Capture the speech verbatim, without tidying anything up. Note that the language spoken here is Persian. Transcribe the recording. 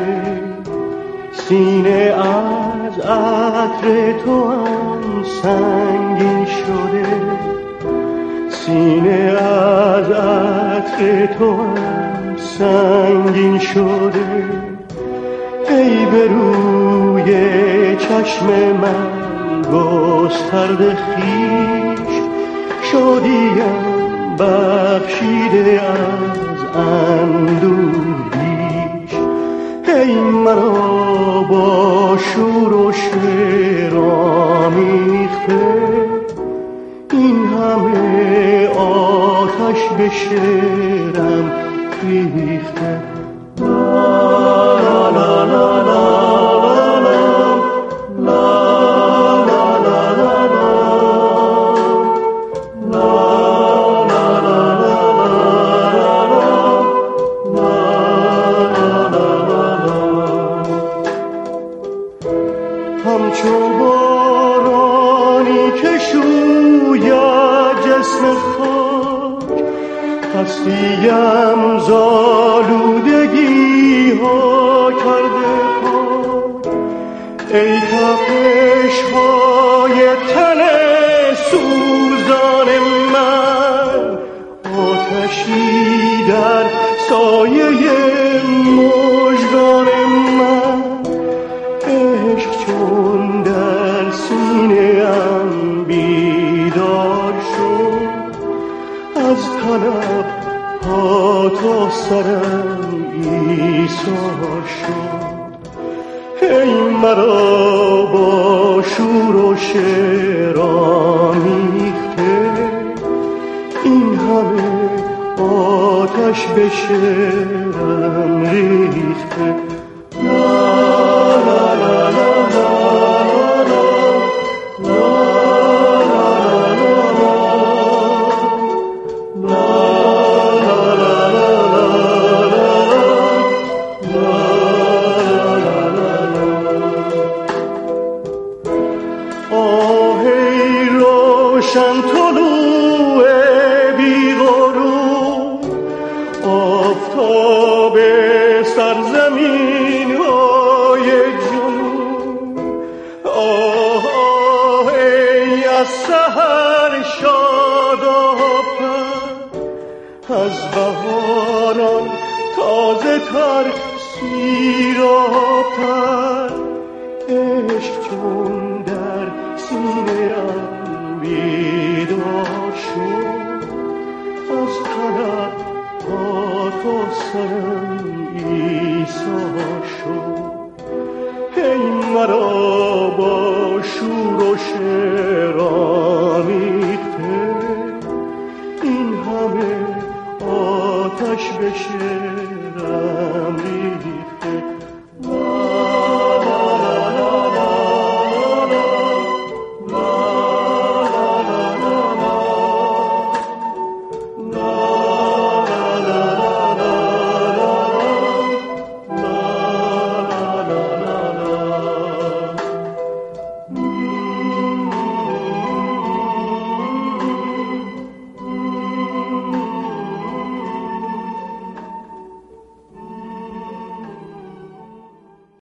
سینه از عطر تو هم سنگین شده، سینه از عطر تو هم سنگین شده. ای به روی چشم من گسترده خویش، شادیم بخشیده از اندوه بیش. ای مرا با شور و شعر آمیخته، این همه آتش به شعرم ریخته. لا لا لا لا همچون بارانی که شوید جسم خاک، هستیم زالودگی ها کرده پاک. ای تپش های تن سوزان من، آتشی در سایه مژگان من. عشق چون در سینه ام بیدار شد، از طلب ها تا سرم ایثار شد. ای مرا با شور و شعر آمیخته، این همه آتش به شعرم ریخته. آهی روشن طلوع بیغرور، آفتاب سرزمین های جنوب. آه آه ای از سحر شاداب‌تر، از بهاران تازه تر سیراب‌تر. عشق چون در سینه ام بیدار شد، از طلب ها تا سرم ایثار شد. ای مرا با شور و شعر آمیخته، این همه آتش به شعرم ریخته.